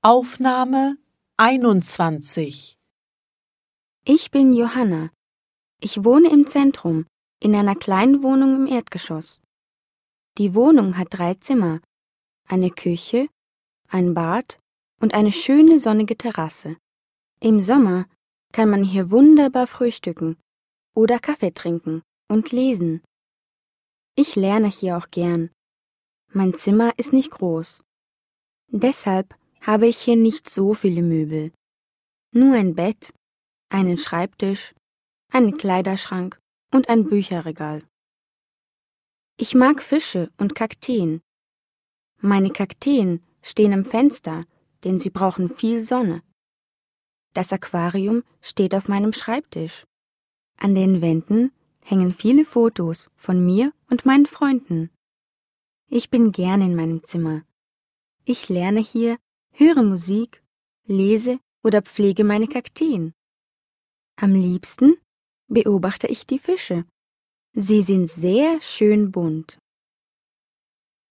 Aufnahme 21. Ich bin Johanna. Ich wohne im Zentrum, in einer kleinen Wohnung im Erdgeschoss. Die Wohnung hat 3 Zimmer, eine Küche, ein Bad und eine schöne sonnige Terrasse. Im Sommer kann man hier wunderbar frühstücken oder Kaffee trinken und lesen. Ich lerne hier auch gern. Mein Zimmer ist nicht groß. Deshalb habe ich hier nicht so viele Möbel. Nur ein Bett, einen Schreibtisch, einen Kleiderschrank und ein Bücherregal. Ich mag Fische und Kakteen. Meine Kakteen stehen am Fenster, denn sie brauchen viel Sonne. Das Aquarium steht auf meinem Schreibtisch. An den Wänden hängen viele Fotos von mir und meinen Freunden. Ich bin gern in meinem Zimmer. Ich lerne hier, höre Musik, lese oder pflege meine Kakteen. Am liebsten beobachte ich die Fische. Sie sind sehr schön bunt.